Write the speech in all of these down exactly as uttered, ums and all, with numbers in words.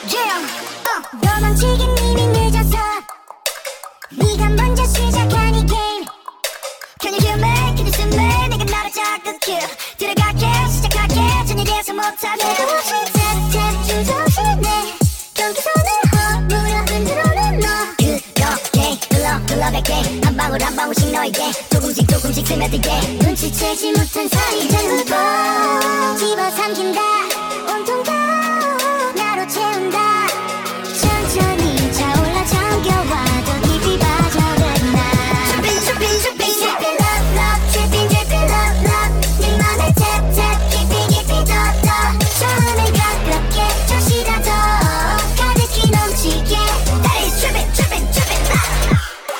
yeah. uh. 도망치긴 이미 늦었어. 네가 먼저 시작한 이 게임. Can you hear me? Can you see me? 내가 나를 자극해. 들어갈게 시작할게 전혀 못하게. 조금씩 탭탭 주저시네. 경계선을 허물어 흔들어는 너. 그렇게 흘러 흘러갈게. 한 방울 한 방울씩 너에게 조금씩 조금씩 스며들게. 눈치채지 못한 사이 이제는 울고 집어삼킨다. 온통 다 나로 채운다. 천천히 차올라 잠겨와 더 깊이 빠져들나. Trippin' trippin' trippin' trippin' love love trippin' trippin' love love 네맘에 tap tap 깊이 깊이 더 더 처음엔 가볍게 잠시다 더 가득히 넘치게. That is trippin' trippin' trippin' love.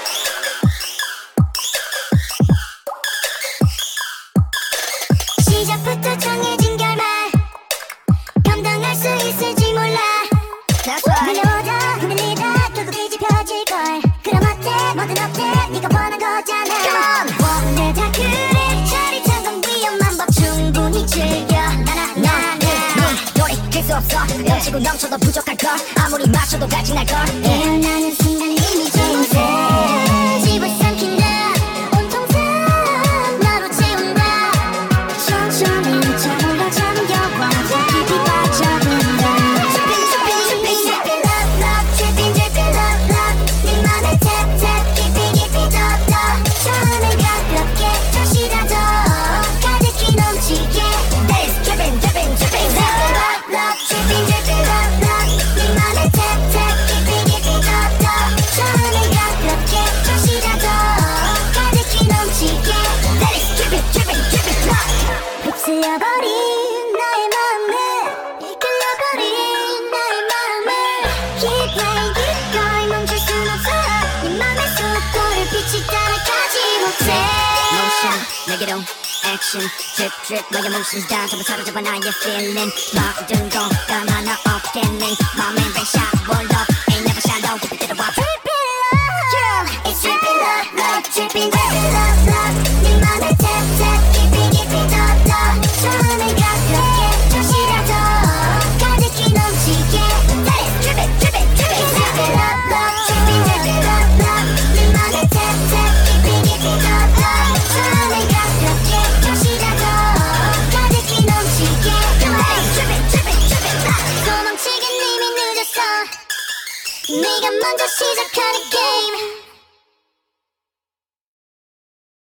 시작부터 정해진 결말 감당할 수 있을지 몰라. 밀려오다 흔들리다 결국 뒤집혀질걸. 그럼 어때 뭐든 어때 네가 원한 거잖아. 원래 다 그래 짜릿한 건 위험한 법 충분히 즐겨. 나나나나 돌이킬 수 없어. 넘치고 넘쳐도 부족할걸. 아무리 맞춰도 갈증날걸. 깨어나는 순간 이미 전세 집어삼킨다. 온통 다 나로 채운다. 천천히 차올라 잠겨와 더 깊이 빠져든다. Trippin' trippin' trippin' trippin' love love trippin' trippin' love love 네맘에 tap tap 깊이 깊이 더 더 처음엔 가볍게 잠시다 더 가득히 넘치게. That is trippin' trippin' trippin' love love trippin' trippin' love love 네맘에 tap tap 깊이 깊이 더 더 처음엔 가볍게 잠시다 더 가득히 넘치게. That is trippin' trippin' trippin' love. 휩쓸려버린 나의 마음을 이끌려버린 나의 마음을 Keep playing keep going 멈출 순 없어. 네 맘의 속도를 빛이 따라가지 못해. Motion 내게로 action drip drip 너의 motions 다 전부 사로잡아 나의 feeling. 모든 것과 하나 없겠니. 맘엔 뱅 shot roll up ain't never shallow keep it to the wall. Trippin' love yeah. It's trippin' love love trippin' trippin' love love 네 맘에 tap tap 깊이 깊이 더 더 처음엔 가볍게 잠시라 더 가득히 넘치게. That is trippin' trippin' trippin' trippin' love love trippin' trippin' love love 네 맘에 tap tap 깊이 깊이 더 더 처음엔 가볍게 잠시라 더 가득히 넘치게. That is trippin' trippin' trippin' love. 도망치긴 이미 늦었어. 네가 먼저 시작한 이 게임.